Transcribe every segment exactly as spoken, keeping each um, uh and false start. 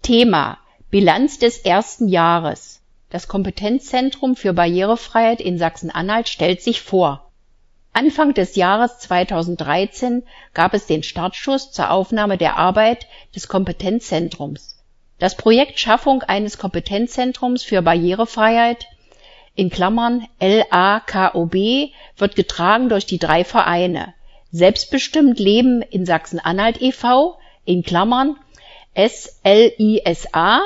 Thema: Bilanz des ersten Jahres. Das Kompetenzzentrum für Barrierefreiheit in Sachsen-Anhalt stellt sich vor. Anfang des Jahres zweitausenddreizehn gab es den Startschuss zur Aufnahme der Arbeit des Kompetenzzentrums. Das Projekt Schaffung eines Kompetenzzentrums für Barrierefreiheit in Klammern L A K O B wird getragen durch die drei Vereine Selbstbestimmt Leben in Sachsen-Anhalt e V in Klammern S L I S A,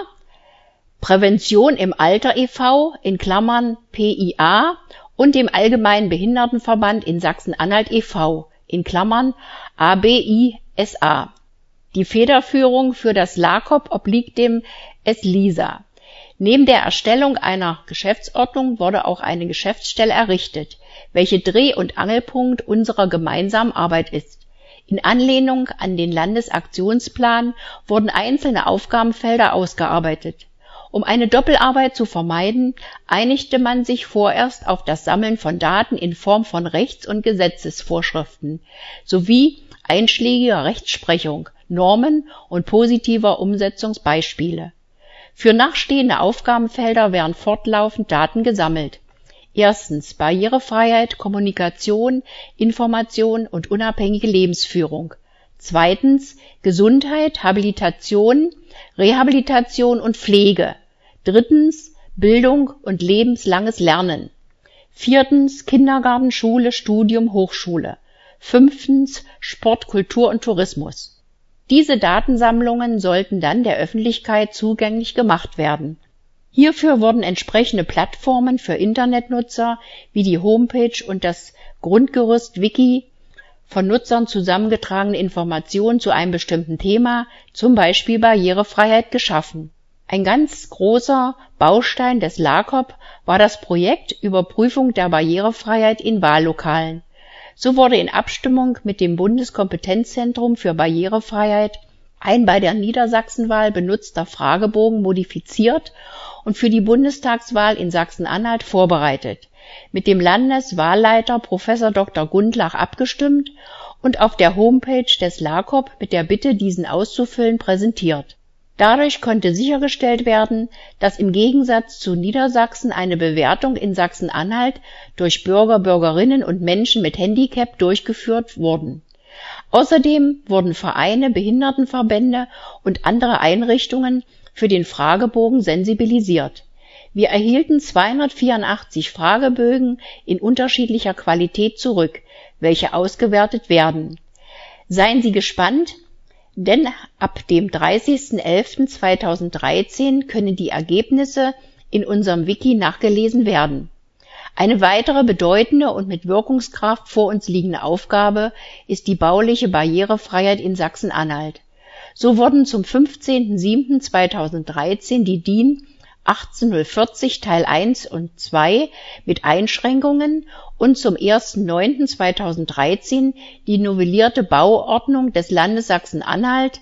Prävention im Alter e V in Klammern P I A und dem Allgemeinen Behindertenverband in Sachsen-Anhalt e V in Klammern A B I S A. Die Federführung für das LAKOP obliegt dem S L I S A. Neben der Erstellung einer Geschäftsordnung wurde auch eine Geschäftsstelle errichtet, welche Dreh- und Angelpunkt unserer gemeinsamen Arbeit ist. In Anlehnung an den Landesaktionsplan wurden einzelne Aufgabenfelder ausgearbeitet. Um eine Doppelarbeit zu vermeiden, einigte man sich vorerst auf das Sammeln von Daten in Form von Rechts- und Gesetzesvorschriften sowie einschlägiger Rechtsprechung, Normen und positiver Umsetzungsbeispiele. Für nachstehende Aufgabenfelder werden fortlaufend Daten gesammelt. Erstens Barrierefreiheit, Kommunikation, Information und unabhängige Lebensführung. Zweitens Gesundheit, Habilitation, Rehabilitation und Pflege. Drittens Bildung und lebenslanges Lernen. Viertens Kindergarten, Schule, Studium, Hochschule. Fünftens Sport, Kultur und Tourismus. Diese Datensammlungen sollten dann der Öffentlichkeit zugänglich gemacht werden. Hierfür wurden entsprechende Plattformen für Internetnutzer wie die Homepage und das Grundgerüst Wiki von Nutzern zusammengetragene Informationen zu einem bestimmten Thema, zum Beispiel Barrierefreiheit, geschaffen. Ein ganz großer Baustein des LAKOP war das Projekt Überprüfung der Barrierefreiheit in Wahllokalen. So wurde in Abstimmung mit dem Bundeskompetenzzentrum für Barrierefreiheit ein bei der Niedersachsenwahl benutzter Fragebogen modifiziert und für die Bundestagswahl in Sachsen-Anhalt vorbereitet, mit dem Landeswahlleiter Professor Doktor Gundlach abgestimmt und auf der Homepage des LAKOP mit der Bitte, diesen auszufüllen, präsentiert. Dadurch konnte sichergestellt werden, dass im Gegensatz zu Niedersachsen eine Bewertung in Sachsen-Anhalt durch Bürger, Bürgerinnen und Menschen mit Handicap durchgeführt wurden. Außerdem wurden Vereine, Behindertenverbände und andere Einrichtungen für den Fragebogen sensibilisiert. Wir erhielten zweihundertvierundachtzig Fragebögen in unterschiedlicher Qualität zurück, welche ausgewertet werden. Seien Sie gespannt, denn ab dem dreißigsten elften zweitausenddreizehn können die Ergebnisse in unserem Wiki nachgelesen werden. Eine weitere bedeutende und mit Wirkungskraft vor uns liegende Aufgabe ist die bauliche Barrierefreiheit in Sachsen-Anhalt. So wurden zum fünfzehnten siebten zweitausenddreizehn die D I N achtzehnhundertvierzig Teil eins und zwei mit Einschränkungen und zum ersten neunten zweitausenddreizehn die novellierte Bauordnung des Landes Sachsen-Anhalt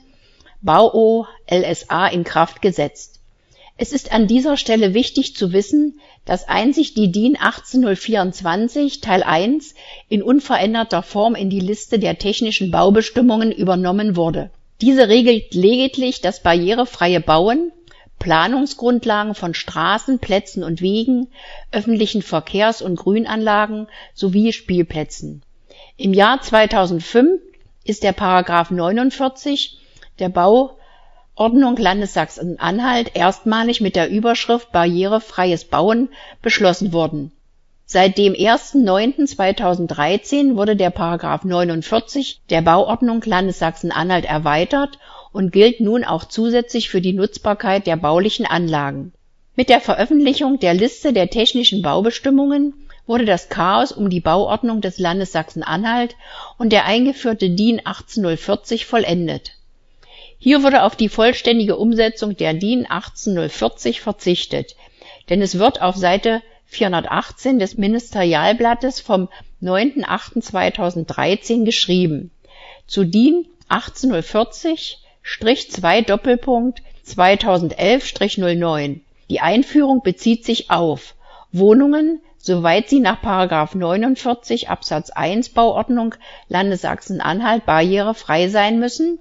Bau-O L S A in Kraft gesetzt. Es ist an dieser Stelle wichtig zu wissen, dass einzig die D I N achtzehnhundertvierundzwanzig Teil eins in unveränderter Form in die Liste der technischen Baubestimmungen übernommen wurde. Diese regelt lediglich das barrierefreie Bauen, Planungsgrundlagen von Straßen, Plätzen und Wegen, öffentlichen Verkehrs- und Grünanlagen sowie Spielplätzen. Im Jahr zweitausendfünf ist der Paragraph neunundvierzig der Bauordnung Landes Sachsen-Anhalt erstmalig mit der Überschrift Barrierefreies Bauen beschlossen worden. Seit dem ersten neunten zweitausenddreizehn wurde der Paragraph neunundvierzig der Bauordnung Landes Sachsen-Anhalt erweitert und gilt nun auch zusätzlich für die Nutzbarkeit der baulichen Anlagen. Mit der Veröffentlichung der Liste der technischen Baubestimmungen wurde das Chaos um die Bauordnung des Landes Sachsen-Anhalt und der eingeführte D I N achtzehnhundertvierzig vollendet. Hier wurde auf die vollständige Umsetzung der D I N achtzehnhundertvierzig verzichtet, denn es wird auf Seite vierhundertachtzehn des Ministerialblattes vom neunten achten zweitausenddreizehn geschrieben: Zu D I N achtzehnhundertvierzig zwei Doppelpunkt zweitausendelf null neun. Die Einführung bezieht sich auf Wohnungen, soweit sie nach Paragraph neunundvierzig Absatz eins Bauordnung Landes Sachsen-Anhalt barrierefrei sein müssen,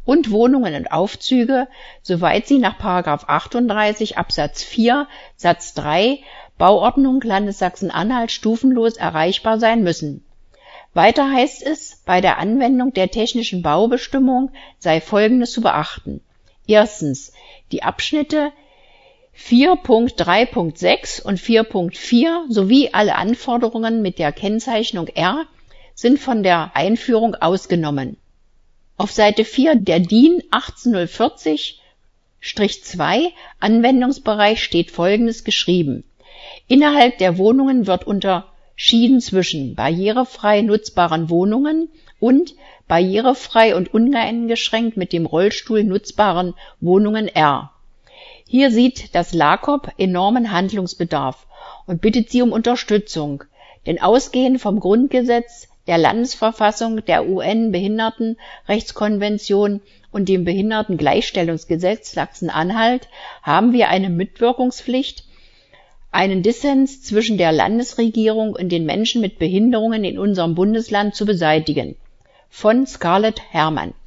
und Wohnungen und Aufzüge, soweit sie nach Paragraph achtunddreißig Absatz vier Satz drei Bauordnung Landes Sachsen-Anhalt stufenlos erreichbar sein müssen. Weiter heißt es, bei der Anwendung der technischen Baubestimmung sei Folgendes zu beachten. Erstens, die Abschnitte vier Punkt drei Punkt sechs und vier Punkt vier sowie alle Anforderungen mit der Kennzeichnung R sind von der Einführung ausgenommen. Auf Seite vier der D I N achtzehnhundertvierzig zwei Anwendungsbereich steht Folgendes geschrieben. Innerhalb der Wohnungen wird unterschieden zwischen barrierefrei nutzbaren Wohnungen und barrierefrei und uneingeschränkt mit dem Rollstuhl nutzbaren Wohnungen R. Hier sieht das LAKOP enormen Handlungsbedarf und bittet Sie um Unterstützung, denn ausgehend vom Grundgesetz, der Landesverfassung, der U N-Behindertenrechtskonvention und dem Behindertengleichstellungsgesetz Sachsen-Anhalt haben wir eine Mitwirkungspflicht, einen Dissens zwischen der Landesregierung und den Menschen mit Behinderungen in unserem Bundesland zu beseitigen. Von Scarlett Herrmann.